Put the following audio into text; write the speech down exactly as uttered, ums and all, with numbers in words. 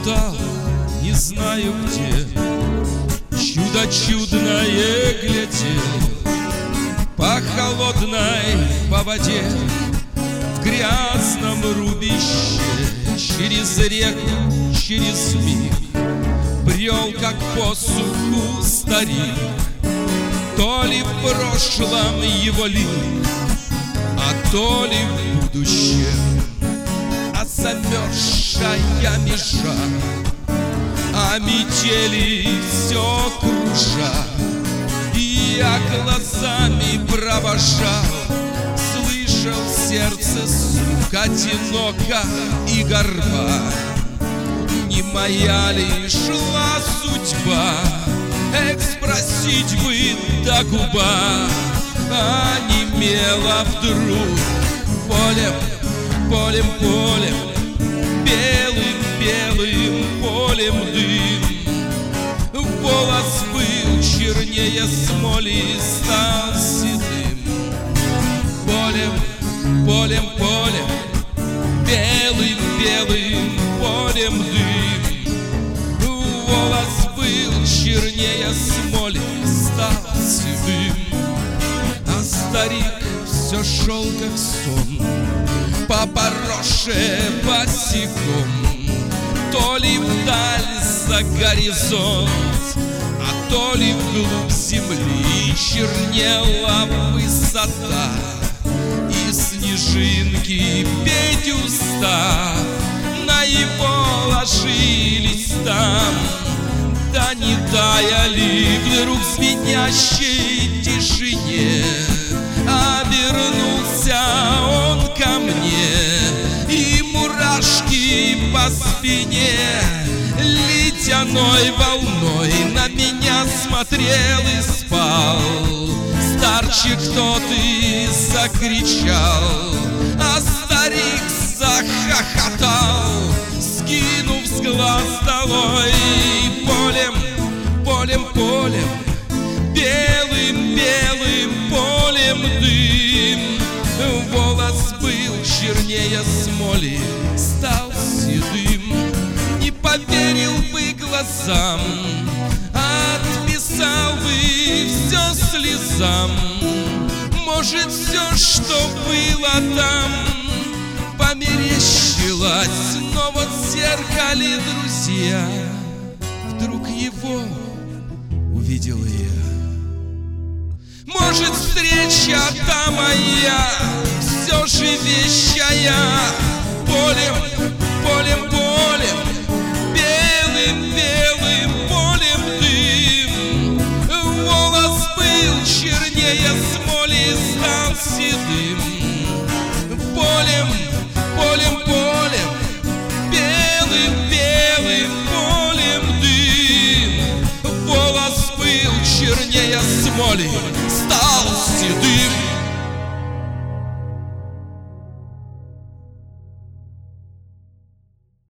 заплутал, не знаю где. Чудо чудное глядел по холодной, по воде, в грязном рубище. Через реку, через миг брел, как по суху старик. То ли в прошлом его лик, а то ли в будущем. А замерзшая межа, а метели все кружат. И я глазами провожал, слышал в сердце стук одиноко и горба. Не моя ли шла судьба, эх, спросить бы до губа. А немела вдруг полем, полем, полем, белым, белым полем дым. Волос был чернее смоли, стал седым. Полем, полем, полем, белым, белым полем дым. Волос был чернее смоли, стал седым. А старик все шел, как сон, по пороше босиком. То ли вдаль за горизонт, а то ли вглубь земли чернела высота. И снежинки петь устав на его ложились там. Да не таяли вдруг в звенящей тишине. Обернулся он ко мне, и мурашки по спине ледяной волной на меня смотрел и спал. Старче, кто ты, закричал, а старик захохотал, скинув с глаз долой. Полем, полем, полем, белым, белым полем дым. Волос был чернее смоли, стал седым. Не поверил бы глазам, отписал бы все слезам. Может, все, что было там, померещилось, но вот в зеркале, друзья, вдруг его увидел я. Может, встреча та моя все же вещая. Полем, полем, полем, белым, белым полем дым. Волос был чернее смоли, стал седым. Полем, полем, полем, белым, белым полем дым. Волос был чернее смоли, стал седым.